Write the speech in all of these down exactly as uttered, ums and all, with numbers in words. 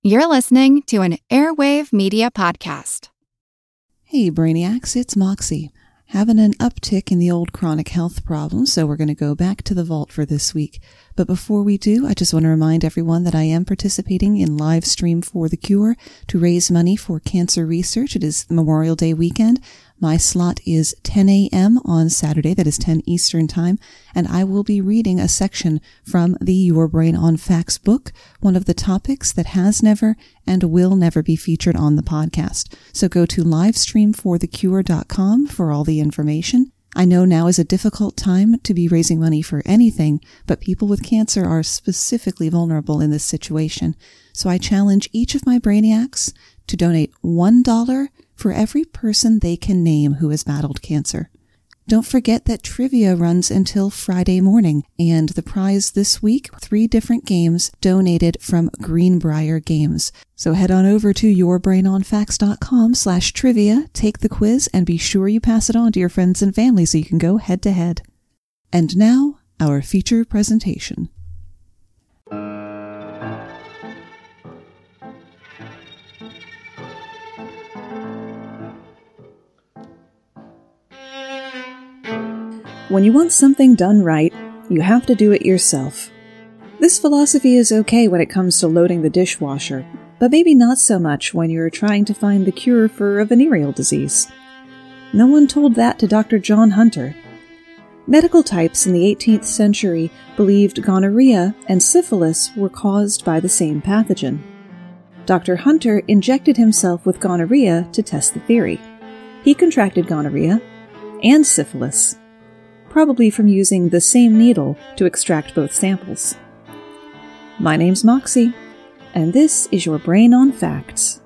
You're listening to an Airwave Media Podcast. Hey, Brainiacs, it's Moxie. Having an uptick in the old chronic health problems, so we're going to go back to the vault for this week. But before we do, I just want to remind everyone that I am participating in Live Stream for the Cure to raise money for cancer research. It is Memorial Day weekend. My slot is ten a.m. on Saturday, that is ten Eastern Time, and I will be reading a section from the Your Brain on Facts book, one of the topics that has never and will never be featured on the podcast. So go to livestream for the cure dot com for all the information. I know now is a difficult time to be raising money for anything, but people with cancer are specifically vulnerable in this situation. So I challenge each of my Brainiacs to donate one dollar for every person they can name who has battled cancer. Don't forget that trivia runs until Friday morning, and the prize this week, three different games donated from Greenbrier Games. So head on over to your brain on facts dot com slash trivia, take the quiz, and be sure you pass it on to your friends and family so you can go head to head. And now, our feature presentation. When you want something done right, you have to do it yourself. This philosophy is okay when it comes to loading the dishwasher, but maybe not so much when you're trying to find the cure for a venereal disease. No one told that to Doctor John Hunter. Medical types in the eighteenth century believed gonorrhea and syphilis were caused by the same pathogen. Doctor Hunter injected himself with gonorrhea to test the theory. He contracted gonorrhea and syphilis, probably from using the same needle to extract both samples. My name's Moxie, and this is your Brain on Facts.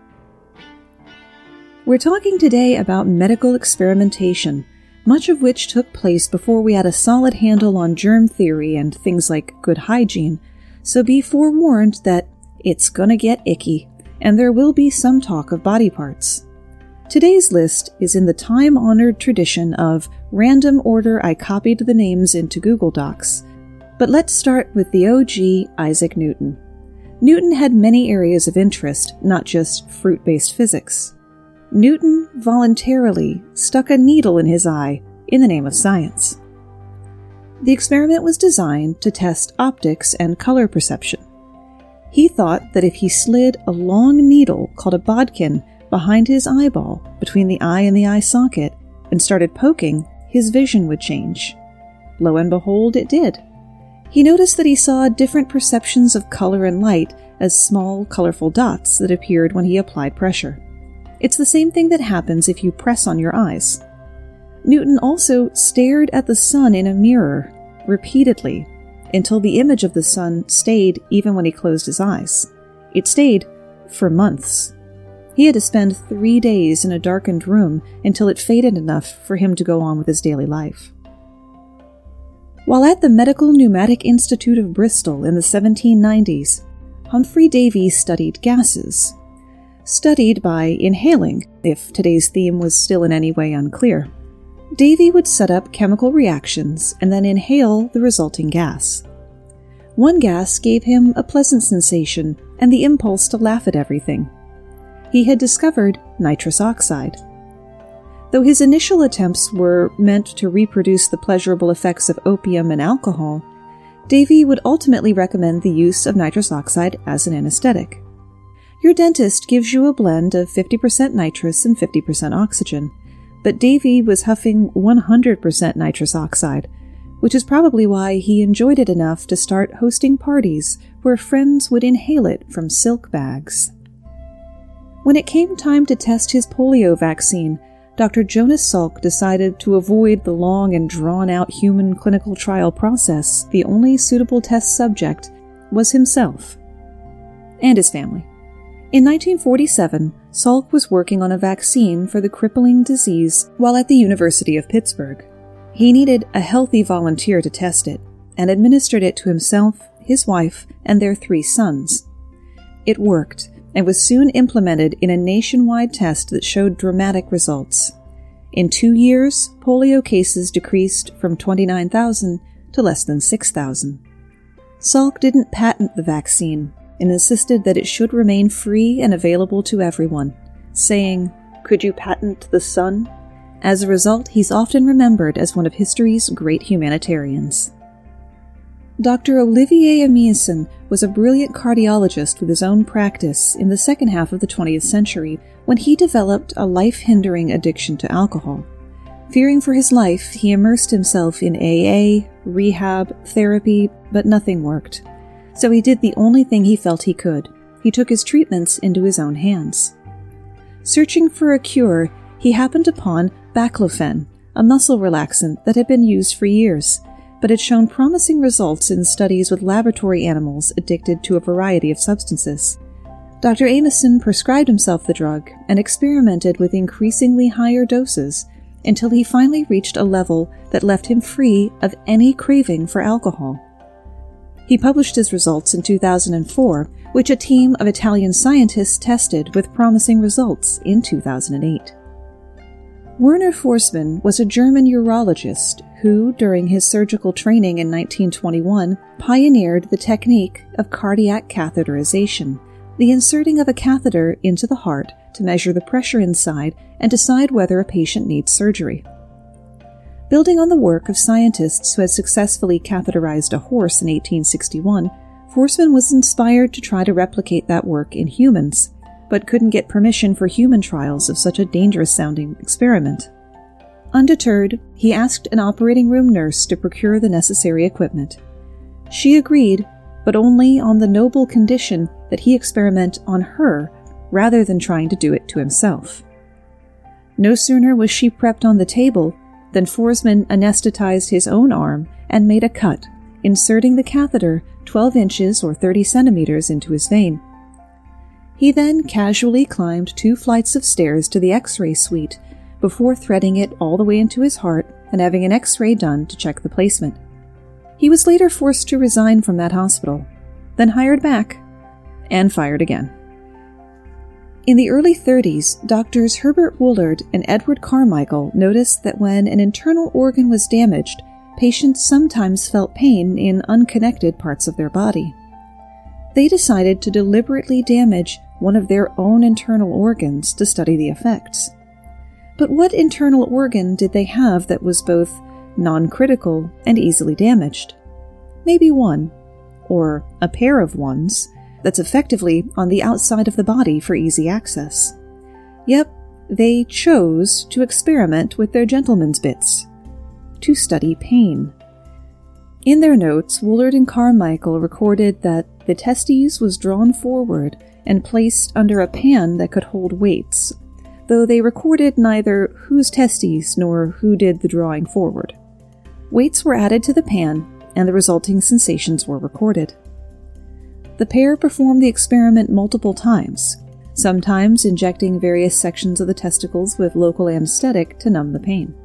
We're talking today about medical experimentation, much of which took place before we had a solid handle on germ theory and things like good hygiene, so be forewarned that it's gonna get icky, and there will be some talk of body parts. Today's list is in the time-honored tradition of random order I copied the names into Google Docs. But let's start with the O G, Isaac Newton. Newton had many areas of interest, not just fruit-based physics. Newton voluntarily stuck a needle in his eye in the name of science. The experiment was designed to test optics and color perception. He thought that if he slid a long needle called a bodkin behind his eyeball, between the eye and the eye socket, and started poking, his vision would change. Lo and behold, it did. He noticed that he saw different perceptions of color and light as small, colorful dots that appeared when he applied pressure. It's the same thing that happens if you press on your eyes. Newton also stared at the sun in a mirror, repeatedly, until the image of the sun stayed even when he closed his eyes. It stayed for months. He had to spend three days in a darkened room until it faded enough for him to go on with his daily life. While at the Medical Pneumatic Institute of Bristol in the seventeen nineties, Humphrey Davy studied gases. Studied by inhaling, if today's theme was still in any way unclear. Davy would set up chemical reactions and then inhale the resulting gas. One gas gave him a pleasant sensation and the impulse to laugh at everything. He had discovered nitrous oxide. Though his initial attempts were meant to reproduce the pleasurable effects of opium and alcohol, Davy would ultimately recommend the use of nitrous oxide as an anesthetic. Your dentist gives you a blend of fifty percent nitrous and fifty percent oxygen, but Davy was huffing one hundred percent nitrous oxide, which is probably why he enjoyed it enough to start hosting parties where friends would inhale it from silk bags. When it came time to test his polio vaccine, Doctor Jonas Salk decided to avoid the long and drawn-out human clinical trial process. The only suitable test subject was himself and his family. In nineteen forty-seven, Salk was working on a vaccine for the crippling disease while at the University of Pittsburgh. He needed a healthy volunteer to test it, and administered it to himself, his wife, and their three sons. It worked, and was soon implemented in a nationwide test that showed dramatic results. In two years, polio cases decreased from twenty-nine thousand to less than six thousand. Salk didn't patent the vaccine. and insisted that it should remain free and available to everyone, saying, "Could you patent the sun?" As a result, he's often remembered as one of history's great humanitarians. Doctor Olivier Amiason was a brilliant cardiologist with his own practice in the second half of the twentieth century when he developed a life-hindering addiction to alcohol. Fearing for his life, he immersed himself in A A, rehab, therapy, but nothing worked. So he did the only thing he felt he could. He took his treatments into his own hands. Searching for a cure, he happened upon baclofen, a muscle relaxant that had been used for years, but had shown promising results in studies with laboratory animals addicted to a variety of substances. Doctor Amiason prescribed himself the drug and experimented with increasingly higher doses until he finally reached a level that left him free of any craving for alcohol. He published his results in two thousand four, which a team of Italian scientists tested with promising results in two thousand eight. Werner Forsman was a German urologist who, during his surgical training in nineteen twenty-one, pioneered the technique of cardiac catheterization, the inserting of a catheter into the heart to measure the pressure inside and decide whether a patient needs surgery. Building on the work of scientists who had successfully catheterized a horse in eighteen sixty-one, Forsman was inspired to try to replicate that work in humans, but couldn't get permission for human trials of such a dangerous-sounding experiment. Undeterred, he asked an operating room nurse to procure the necessary equipment. She agreed, but only on the noble condition that he experiment on her rather than trying to do it to himself. No sooner was she prepped on the table than Forsman anesthetized his own arm and made a cut, inserting the catheter twelve inches or thirty centimeters into his vein. He then casually climbed two flights of stairs to the X-ray suite before threading it all the way into his heart and having an X-ray done to check the placement. He was later forced to resign from that hospital, then hired back, and fired again. In the early thirties, doctors Herbert Woolard and Edward Carmichael noticed that when an internal organ was damaged, patients sometimes felt pain in unconnected parts of their body. They decided to deliberately damage one of their own internal organs to study the effects. But what internal organ did they have that was both non-critical and easily damaged? Maybe one, or a pair of ones, that's effectively on the outside of the body for easy access. Yep, they chose to experiment with their gentleman's bits, to study pain. In their notes, Woolard and Carmichael recorded that the testes was drawn forward and placed under a pan that could hold weights, though they recorded neither whose testes nor who did the drawing forward. Weights were added to the pan, and the resulting sensations were recorded. The pair performed the experiment multiple times, sometimes injecting various sections of the testicles with local anesthetic to numb the pain.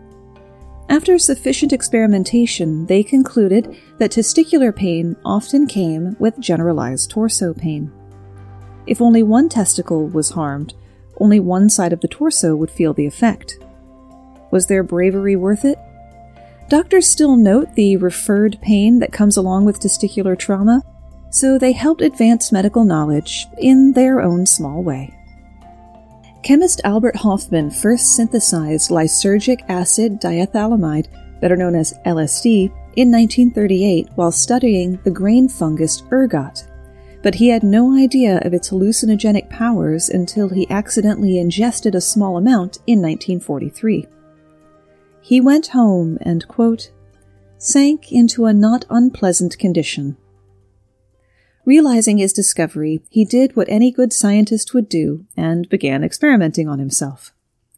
After sufficient experimentation, they concluded that testicular pain often came with generalized torso pain. If only one testicle was harmed, only one side of the torso would feel the effect. Was their bravery worth it? Doctors still note the referred pain that comes along with testicular trauma, so they helped advance medical knowledge in their own small way. Chemist Albert Hofmann first synthesized lysergic acid diethylamide, better known as L S D, in nineteen thirty-eight while studying the grain fungus ergot, but he had no idea of its hallucinogenic powers until he accidentally ingested a small amount in nineteen forty-three. He went home and, quote, sank into a not unpleasant condition. Realizing his discovery, he did what any good scientist would do and began experimenting on himself.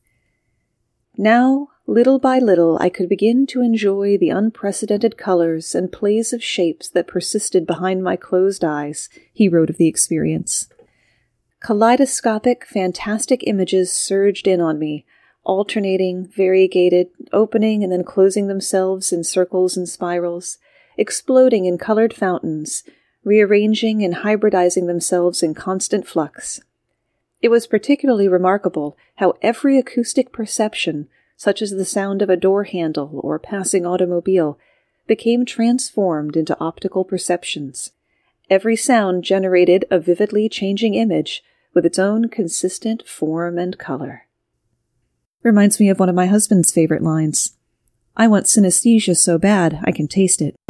Now, little by little, I could begin to enjoy the unprecedented colors and plays of shapes that persisted behind my closed eyes, he wrote of the experience. Kaleidoscopic, fantastic images surged in on me, alternating, variegated, opening and then closing themselves in circles and spirals, exploding in colored fountains, rearranging and hybridizing themselves in constant flux. It was particularly remarkable how every acoustic perception, such as the sound of a door handle or passing automobile, became transformed into optical perceptions. Every sound generated a vividly changing image with its own consistent form and color. Reminds me of one of my husband's favorite lines. I want synesthesia so bad I can taste it.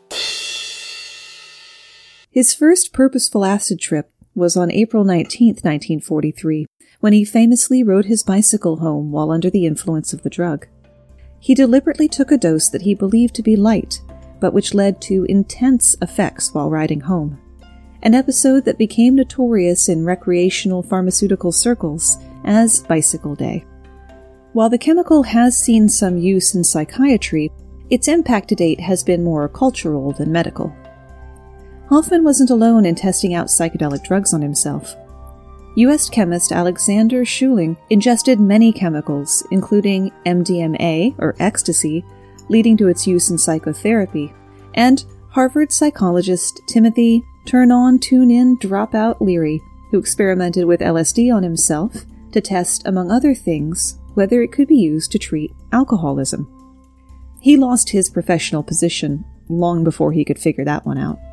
His first purposeful acid trip was on April nineteenth, nineteen forty-three, when he famously rode his bicycle home while under the influence of the drug. He deliberately took a dose that he believed to be light, but which led to intense effects while riding home, an episode that became notorious in recreational pharmaceutical circles as Bicycle Day. While the chemical has seen some use in psychiatry, its impact to date has been more cultural than medical. Hoffman wasn't alone in testing out psychedelic drugs on himself. U S chemist Alexander Schuling ingested many chemicals, including M D M A, or ecstasy, leading to its use in psychotherapy, and Harvard psychologist Timothy Turn-On, Tune-In, Drop-Out Leary, who experimented with L S D on himself to test, among other things, whether it could be used to treat alcoholism. He lost his professional position long before he could figure that one out.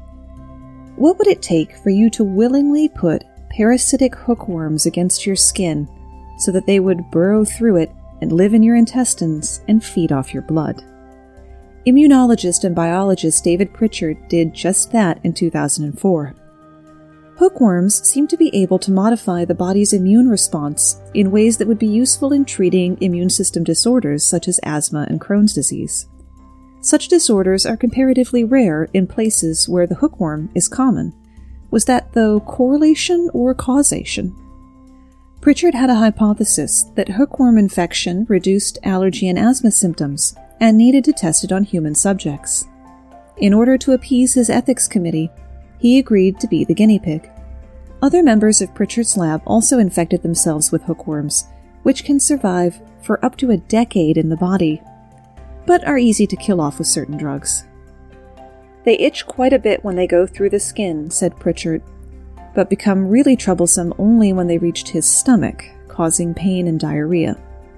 What would it take for you to willingly put parasitic hookworms against your skin so that they would burrow through it and live in your intestines and feed off your blood? Immunologist and biologist David Pritchard did just that in two thousand four. Hookworms seem to be able to modify the body's immune response in ways that would be useful in treating immune system disorders such as asthma and Crohn's disease. Such disorders are comparatively rare in places where the hookworm is common. Was that, though, correlation or causation? Pritchard had a hypothesis that hookworm infection reduced allergy and asthma symptoms and needed to test it on human subjects. In order to appease his ethics committee, he agreed to be the guinea pig. Other members of Pritchard's lab also infected themselves with hookworms, which can survive for up to a decade in the body, but are easy to kill off with certain drugs. They itch quite a bit when they go through the skin, said Pritchard, but become really troublesome only when they reached his stomach, causing pain and diarrhea.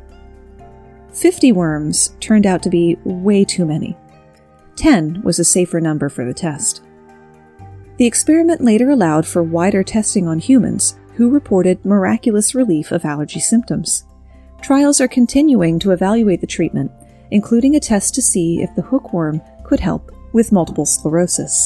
Fifty worms turned out to be way too many. Ten was a safer number for the test. The experiment later allowed for wider testing on humans, who reported miraculous relief of allergy symptoms. Trials are continuing to evaluate the treatment, including a test to see if the hookworm could help with multiple sclerosis.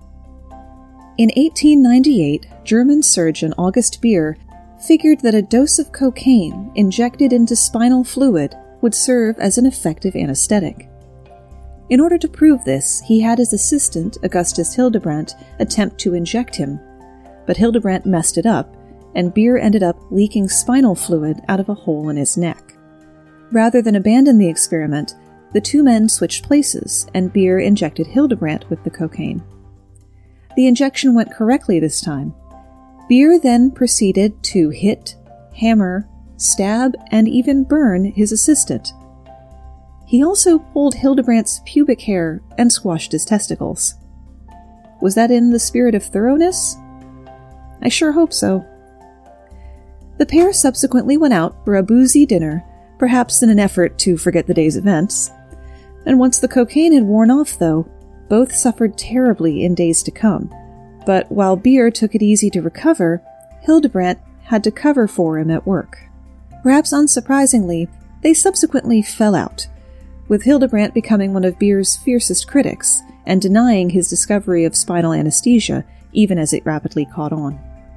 In eighteen ninety-eight, German surgeon August Beer figured that a dose of cocaine injected into spinal fluid would serve as an effective anesthetic. In order to prove this, he had his assistant, Augustus Hildebrandt, attempt to inject him, but Hildebrandt messed it up, and Beer ended up leaking spinal fluid out of a hole in his neck. Rather than abandon the experiment, the two men switched places, and Beer injected Hildebrandt with the cocaine. The injection went correctly this time. Beer then proceeded to hit, hammer, stab, and even burn his assistant. He also pulled Hildebrandt's pubic hair and squashed his testicles. Was that in the spirit of thoroughness? I sure hope so. The pair subsequently went out for a boozy dinner, perhaps in an effort to forget the day's events. And once the cocaine had worn off, though, both suffered terribly in days to come. But while Beer took it easy to recover, Hildebrandt had to cover for him at work. Perhaps unsurprisingly, they subsequently fell out, with Hildebrandt becoming one of Beer's fiercest critics and denying his discovery of spinal anesthesia, even as it rapidly caught on.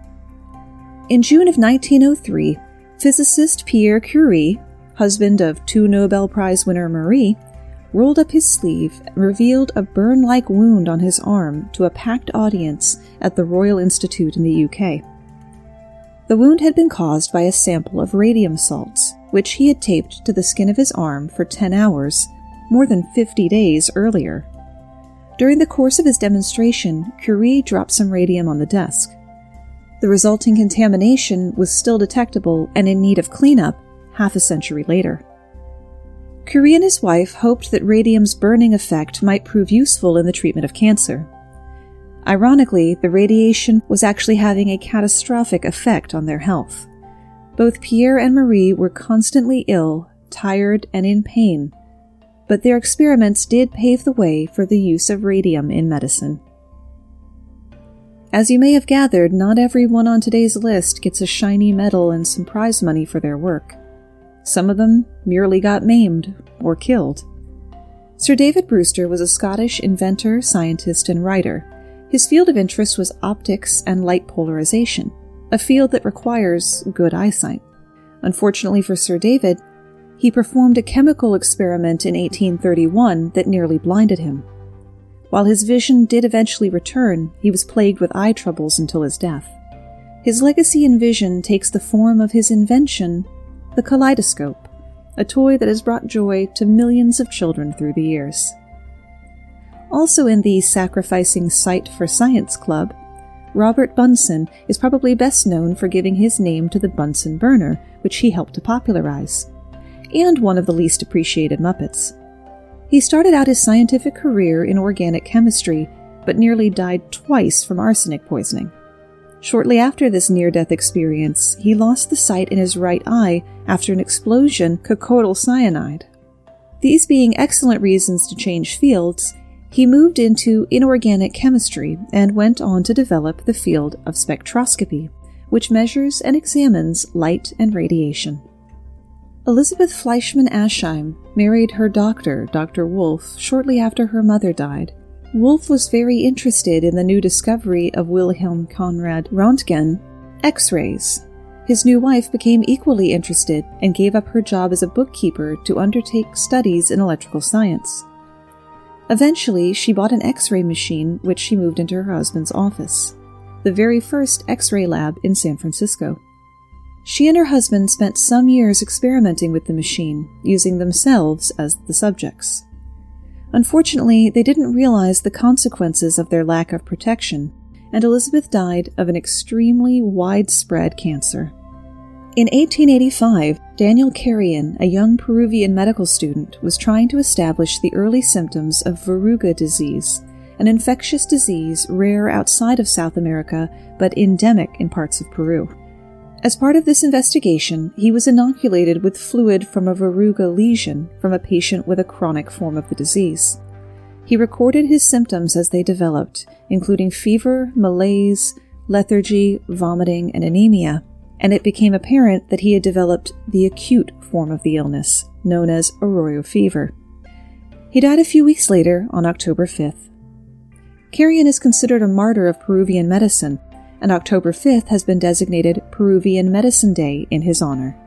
In June of nineteen oh three, physicist Pierre Curie, husband of two Nobel Prize winner Marie, rolled up his sleeve and revealed a burn-like wound on his arm to a packed audience at the Royal Institute in the U K. The wound had been caused by a sample of radium salts, which he had taped to the skin of his arm for ten hours, more than fifty days earlier. During the course of his demonstration, Curie dropped some radium on the desk. The resulting contamination was still detectable and in need of cleanup half a century later. Curie and his wife hoped that radium's burning effect might prove useful in the treatment of cancer. Ironically, the radiation was actually having a catastrophic effect on their health. Both Pierre and Marie were constantly ill, tired, and in pain, but their experiments did pave the way for the use of radium in medicine. As you may have gathered, not everyone on today's list gets a shiny medal and some prize money for their work. Some of them merely got maimed or killed. Sir David Brewster was a Scottish inventor, scientist, and writer. His field of interest was optics and light polarization, a field that requires good eyesight. Unfortunately for Sir David, he performed a chemical experiment in eighteen thirty-one that nearly blinded him. While his vision did eventually return, he was plagued with eye troubles until his death. His legacy in vision takes the form of his invention, the kaleidoscope, a toy that has brought joy to millions of children through the years. Also in the Sacrificing Sight for Science Club, Robert Bunsen is probably best known for giving his name to the Bunsen burner, which he helped to popularize, and one of the least appreciated Muppets. He started out his scientific career in organic chemistry, but nearly died twice from arsenic poisoning. Shortly after this near-death experience, he lost the sight in his right eye after an explosion cocodyl cyanide. These being excellent reasons to change fields, he moved into inorganic chemistry and went on to develop the field of spectroscopy, which measures and examines light and radiation. Elizabeth Fleischmann Aschheim married her doctor, Doctor Wolf, shortly after her mother died. Wolf was very interested in the new discovery of Wilhelm Conrad Röntgen, X-rays. His new wife became equally interested and gave up her job as a bookkeeper to undertake studies in electrical science. Eventually, she bought an X-ray machine, which she moved into her husband's office, the very first X-ray lab in San Francisco. She and her husband spent some years experimenting with the machine, using themselves as the subjects. Unfortunately, they didn't realize the consequences of their lack of protection, and Elizabeth died of an extremely widespread cancer. In eighteen eighty-five, Daniel Carrion, a young Peruvian medical student, was trying to establish the early symptoms of verruga disease, an infectious disease rare outside of South America but endemic in parts of Peru. As part of this investigation, he was inoculated with fluid from a verruga lesion from a patient with a chronic form of the disease. He recorded his symptoms as they developed, including fever, malaise, lethargy, vomiting, and anemia, and it became apparent that he had developed the acute form of the illness, known as arroyo fever. He died a few weeks later, on October fifth. Carrion is considered a martyr of Peruvian medicine, and October fifth has been designated Peruvian Medicine Day in his honor.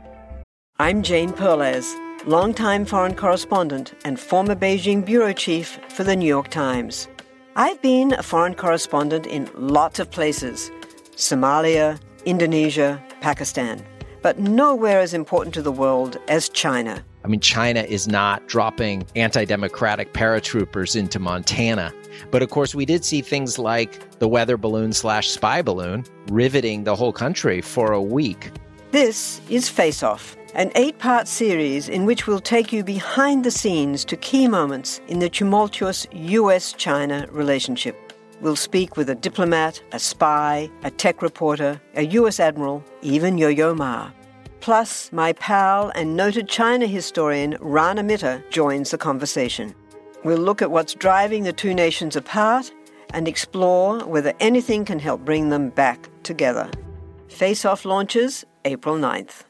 I'm Jane Perlez, longtime foreign correspondent and former Beijing bureau chief for the New York Times. I've been a foreign correspondent in lots of places: Somalia, Indonesia, Pakistan, but nowhere as important to the world as China. I mean, China is not dropping anti-democratic paratroopers into Montana. But of course, we did see things like the weather balloon slash spy balloon riveting the whole country for a week. This is Face Off, an eight-part series in which we'll take you behind the scenes to key moments in the tumultuous U S China relationship. We'll speak with a diplomat, a spy, a tech reporter, a U S admiral, even Yo-Yo Ma. Plus, my pal and noted China historian Rana Mitter joins the conversation. We'll look at what's driving the two nations apart and explore whether anything can help bring them back together. Face Off launches April ninth.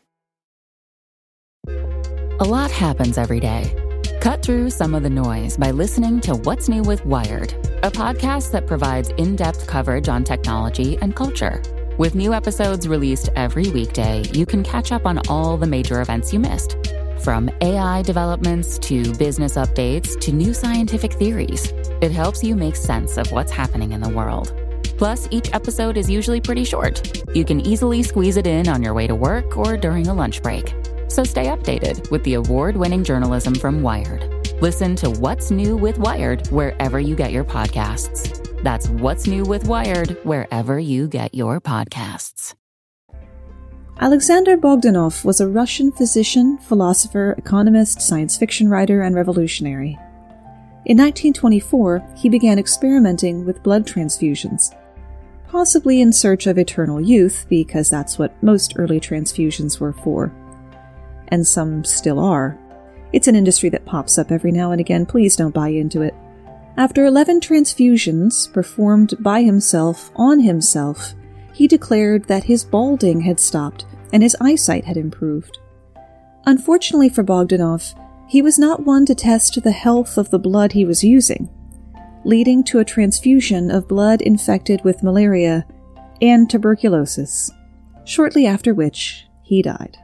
A lot happens every day. Cut through some of the noise by listening to What's New with Wired, a podcast that provides in-depth coverage on technology and culture. With new episodes released every weekday, you can catch up on all the major events you missed. From A I developments to business updates to new scientific theories, it helps you make sense of what's happening in the world. Plus, each episode is usually pretty short. You can easily squeeze it in on your way to work or during a lunch break. So stay updated with the award-winning journalism from Wired. Listen to What's New with Wired wherever you get your podcasts. That's What's New with Wired wherever you get your podcasts. Alexander Bogdanov was a Russian physician, philosopher, economist, science fiction writer, and revolutionary. In nineteen twenty-four, he began experimenting with blood transfusions, possibly in search of eternal youth, because that's what most early transfusions were for. And some still are. It's an industry that pops up every now and again. Please don't buy into it. After eleven transfusions performed by himself on himself, he declared that his balding had stopped and his eyesight had improved. Unfortunately for Bogdanov, he was not one to test the health of the blood he was using, leading to a transfusion of blood infected with malaria and tuberculosis, shortly after which he died.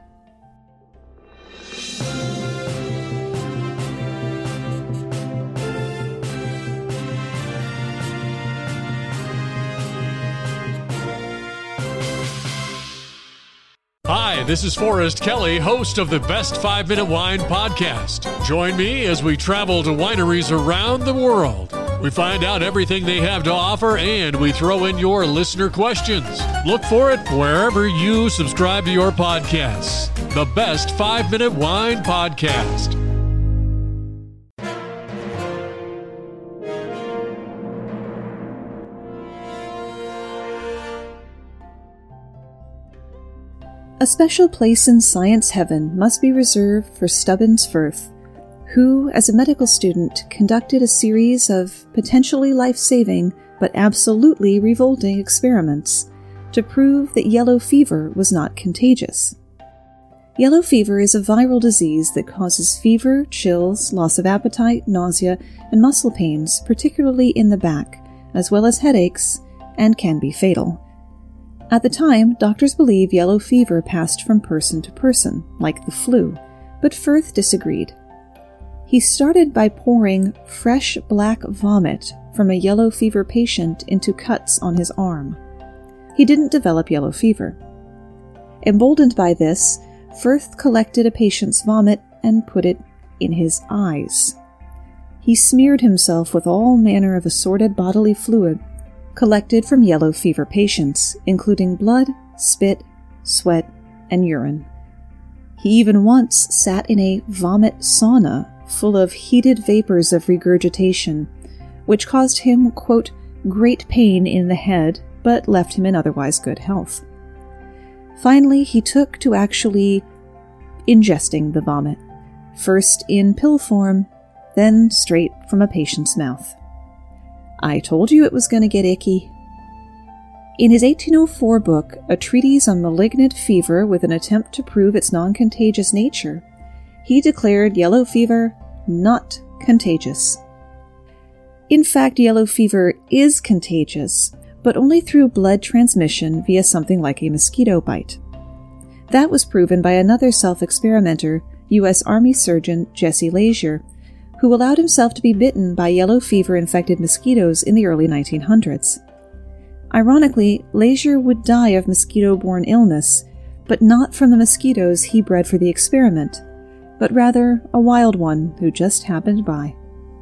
Hi, this is Forrest Kelly, host of the Best five minute Wine podcast. Join me as we travel to wineries around the world. We find out everything they have to offer, and we throw in your listener questions. Look for it wherever you subscribe to your podcasts. The Best five minute Wine podcast. A special place in science heaven must be reserved for Stubbins Firth, who, as a medical student, conducted a series of potentially life-saving but absolutely revolting experiments to prove that yellow fever was not contagious. Yellow fever is a viral disease that causes fever, chills, loss of appetite, nausea, and muscle pains, particularly in the back, as well as headaches, and can be fatal. At the time, doctors believe yellow fever passed from person to person, like the flu, but Firth disagreed. He started by pouring fresh black vomit from a yellow fever patient into cuts on his arm. He didn't develop yellow fever. Emboldened by this, Firth collected a patient's vomit and put it in his eyes. He smeared himself with all manner of assorted bodily fluid collected from yellow fever patients, including blood, spit, sweat, and urine. He even once sat in a vomit sauna full of heated vapors of regurgitation, which caused him, quote, great pain in the head, but left him in otherwise good health. Finally, he took to actually ingesting the vomit, first in pill form, then straight from a patient's mouth. I told you it was going to get icky. In his eighteen oh four book, A Treatise on Malignant Fever with an Attempt to Prove Its Non-Contagious Nature, he declared yellow fever not contagious. In fact, yellow fever is contagious, but only through blood transmission via something like a mosquito bite. That was proven by another self-experimenter, U S Army surgeon Jesse Lazier, who allowed himself to be bitten by yellow fever-infected mosquitoes in the early nineteen hundreds. Ironically, Lazier would die of mosquito-borne illness, but not from the mosquitoes he bred for the experiment, but rather a wild one who just happened by.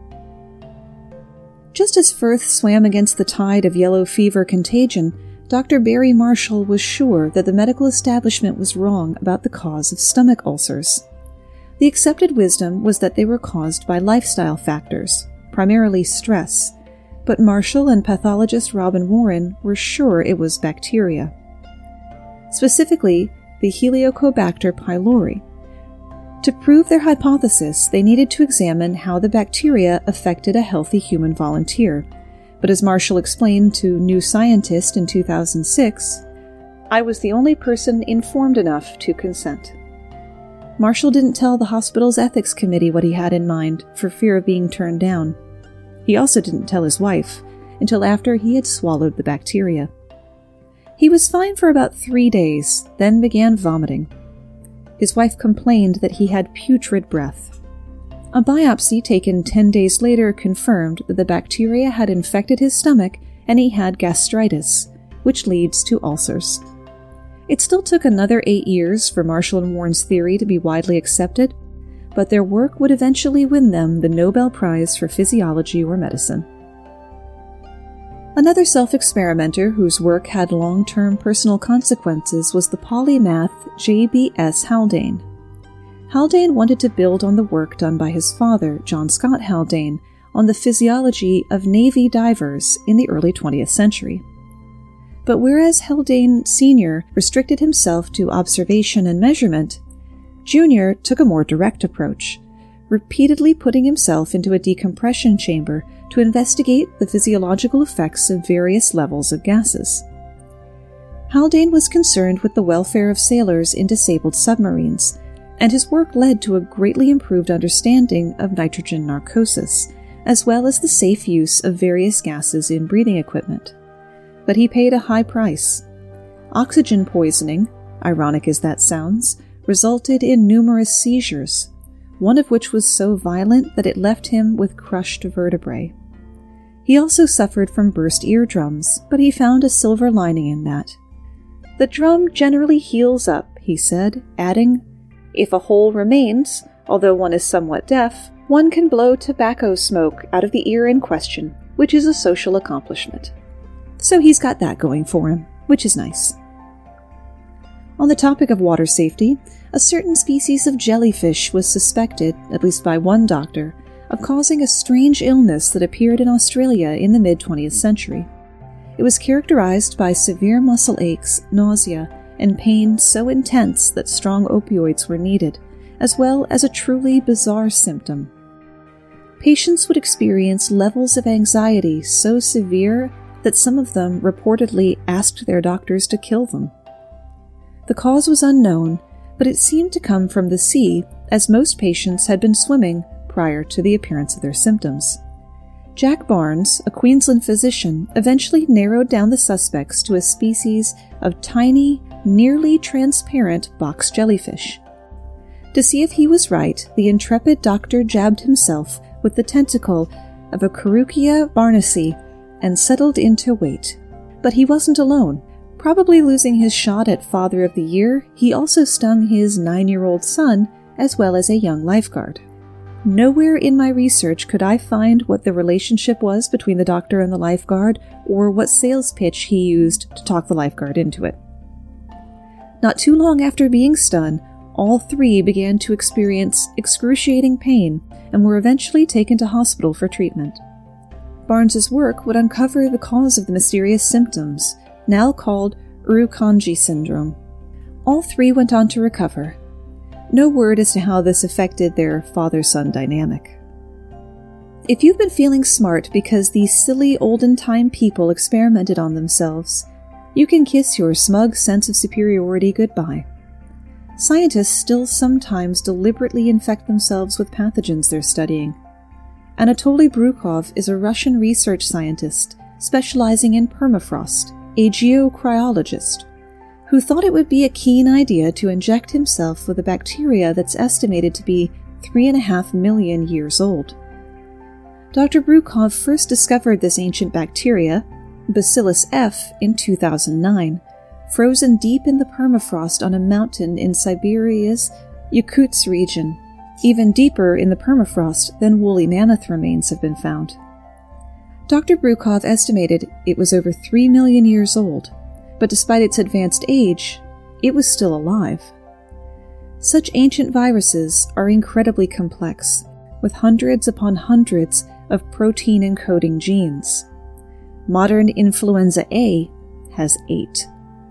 Just as Firth swam against the tide of yellow fever contagion, Doctor Barry Marshall was sure that the medical establishment was wrong about the cause of stomach ulcers. The accepted wisdom was that they were caused by lifestyle factors, primarily stress, but Marshall and pathologist Robin Warren were sure it was bacteria. Specifically, the Helicobacter pylori. To prove their hypothesis, they needed to examine how the bacteria affected a healthy human volunteer, but as Marshall explained to New Scientist in two thousand six, I was the only person informed enough to consent. Marshall didn't tell the hospital's ethics committee what he had in mind, for fear of being turned down. He also didn't tell his wife, until after he had swallowed the bacteria. He was fine for about three days, then began vomiting. His wife complained that he had putrid breath. A biopsy taken ten days later confirmed that the bacteria had infected his stomach and he had gastritis, which leads to ulcers. It still took another eight years for Marshall and Warren's theory to be widely accepted, but their work would eventually win them the Nobel Prize for Physiology or Medicine. Another self-experimenter whose work had long-term personal consequences was the polymath J B S Haldane. Haldane wanted to build on the work done by his father, John Scott Haldane, on the physiology of Navy divers in the early twentieth century. But whereas Haldane Senior restricted himself to observation and measurement, Junior took a more direct approach, repeatedly putting himself into a decompression chamber to investigate the physiological effects of various levels of gases. Haldane was concerned with the welfare of sailors in disabled submarines, and his work led to a greatly improved understanding of nitrogen narcosis, as well as the safe use of various gases in breathing equipment. But he paid a high price. Oxygen poisoning, ironic as that sounds, resulted in numerous seizures, one of which was so violent that it left him with crushed vertebrae. He also suffered from burst eardrums, but he found a silver lining in that. "The drum generally heals up," he said, adding, "If a hole remains, although one is somewhat deaf, one can blow tobacco smoke out of the ear in question, which is a social accomplishment." So he's got that going for him, which is nice. On the topic of water safety, a certain species of jellyfish was suspected, at least by one doctor, of causing a strange illness that appeared in Australia in the mid-twentieth century. It was characterized by severe muscle aches, nausea, and pain so intense that strong opioids were needed, as well as a truly bizarre symptom. Patients would experience levels of anxiety so severe that some of them reportedly asked their doctors to kill them. The cause was unknown, but it seemed to come from the sea, as most patients had been swimming prior to the appearance of their symptoms. Jack Barnes, a Queensland physician, eventually narrowed down the suspects to a species of tiny, nearly transparent box jellyfish. To see if he was right, the intrepid doctor jabbed himself with the tentacle of a Carukia barnesi and settled in to wait. But he wasn't alone. Probably losing his shot at Father of the Year, he also stung his nine-year-old son as well as a young lifeguard. Nowhere in my research could I find what the relationship was between the doctor and the lifeguard, or what sales pitch he used to talk the lifeguard into it. Not too long after being stung, all three began to experience excruciating pain and were eventually taken to hospital for treatment. Barnes's work would uncover the cause of the mysterious symptoms, now called Urukandji syndrome. All three went on to recover. No word as to how this affected their father-son dynamic. If you've been feeling smart because these silly olden-time people experimented on themselves, you can kiss your smug sense of superiority goodbye. Scientists still sometimes deliberately infect themselves with pathogens they're studying. Anatoly Brukov is a Russian research scientist specializing in permafrost, a geocryologist, who thought it would be a keen idea to inject himself with a bacteria that's estimated to be three and a half million years old. Doctor Brukov first discovered this ancient bacteria, Bacillus F, in two thousand nine, frozen deep in the permafrost on a mountain in Siberia's Yakutsk region, even deeper in the permafrost than woolly mammoth remains have been found. Doctor Brukov estimated it was over three million years old, but despite its advanced age, it was still alive. Such ancient viruses are incredibly complex, with hundreds upon hundreds of protein-encoding genes. Modern influenza A has eight.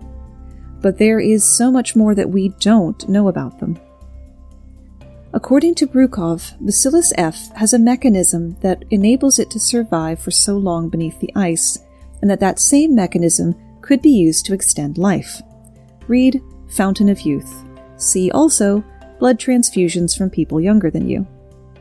But there is so much more that we don't know about them. According to Brukov, Bacillus F has a mechanism that enables it to survive for so long beneath the ice, and that that same mechanism could be used to extend life. Read Fountain of Youth. See also blood transfusions from people younger than you.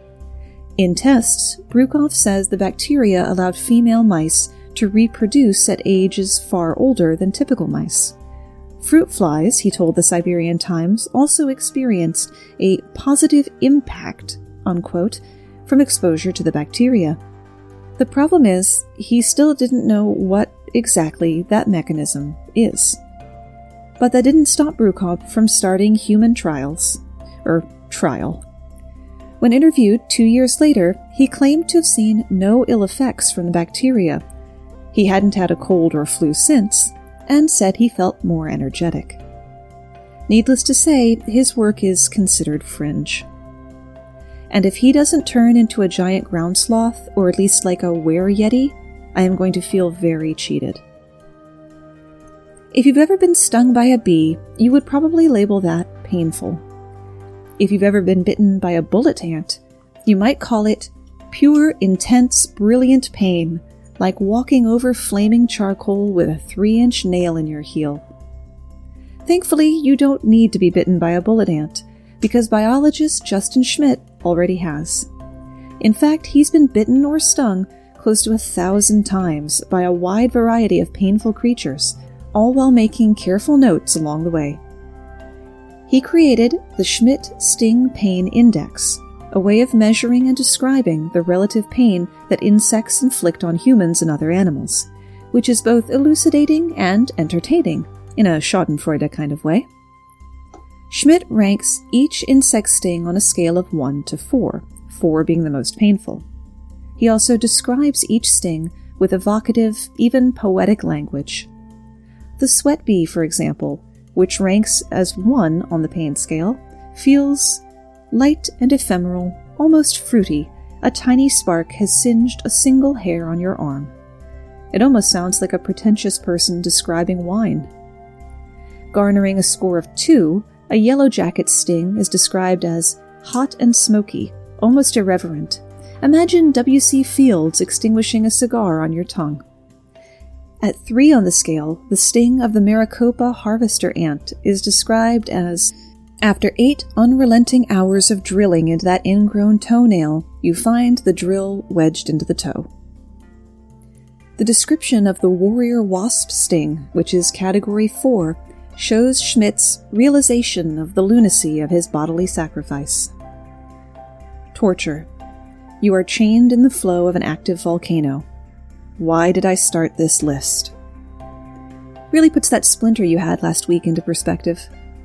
In tests, Brukov says the bacteria allowed female mice to reproduce at ages far older than typical mice. Fruit flies, he told the Siberian Times, also experienced a positive impact, unquote, from exposure to the bacteria. The problem is, he still didn't know what exactly that mechanism is. But that didn't stop Brukov from starting human trials, or trial. When interviewed two years later, he claimed to have seen no ill effects from the bacteria. He hadn't had a cold or flu since, and said he felt more energetic. Needless to say, his work is considered fringe. And if he doesn't turn into a giant ground sloth, or at least like a were-yeti, I am going to feel very cheated. If you've ever been stung by a bee, you would probably label that painful. If you've ever been bitten by a bullet ant, You might call it pure, intense, brilliant pain, like walking over flaming charcoal with a three-inch nail in your heel. Thankfully, you don't need to be bitten by a bullet ant, because biologist Justin Schmidt already has. In fact, he's been bitten or stung close to a thousand times by a wide variety of painful creatures, all while making careful notes along the way. He created the Schmidt Sting Pain Index, a way of measuring and describing the relative pain that insects inflict on humans and other animals, which is both elucidating and entertaining, in a schadenfreude kind of way. Schmidt ranks each insect sting on a scale of one to four, four being the most painful. He also describes each sting with evocative, even poetic language. The sweat bee, for example, which ranks as one on the pain scale, feels light and ephemeral, almost fruity. A tiny spark has singed a single hair on your arm. It almost sounds like a pretentious person describing wine. Garnering a score of two, a yellow jacket sting is described as hot and smoky, almost irreverent. Imagine W C Fields extinguishing a cigar on your tongue. At three on the scale, the sting of the Maricopa harvester ant is described as, after eight unrelenting hours of drilling into that ingrown toenail, you find the drill wedged into the toe. The description of the warrior wasp sting, which is category four, shows Schmidt's realization of the lunacy of his bodily sacrifice. Torture. You are chained in the flow of an active volcano. Why did I start this list? Really puts that splinter you had last week into perspective.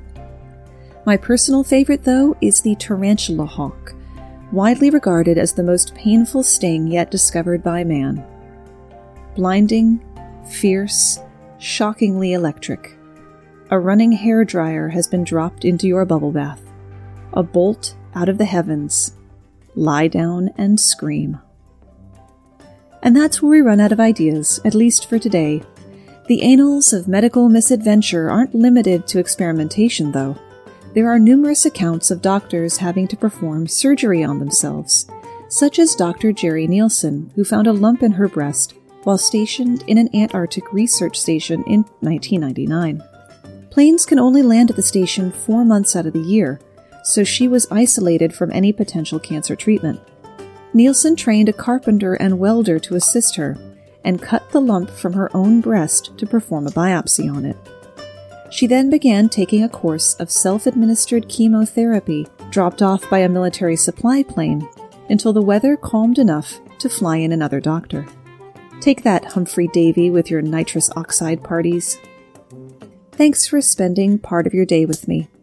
My personal favorite, though, is the tarantula hawk, widely regarded as the most painful sting yet discovered by man. Blinding, fierce, shockingly electric. A running hairdryer has been dropped into your bubble bath. A bolt out of the heavens. Lie down and scream. And that's where we run out of ideas, at least for today. The annals of medical misadventure aren't limited to experimentation, though. There are numerous accounts of doctors having to perform surgery on themselves, such as Doctor Jerry Nielsen, who found a lump in her breast while stationed in an Antarctic research station in nineteen ninety-nine. Planes can only land at the station four months out of the year, so she was isolated from any potential cancer treatment. Nielsen trained a carpenter and welder to assist her, and cut the lump from her own breast to perform a biopsy on it. She then began taking a course of self-administered chemotherapy dropped off by a military supply plane until the weather calmed enough to fly in another doctor. Take that, Humphrey Davy, with your nitrous oxide parties. Thanks for spending part of your day with me.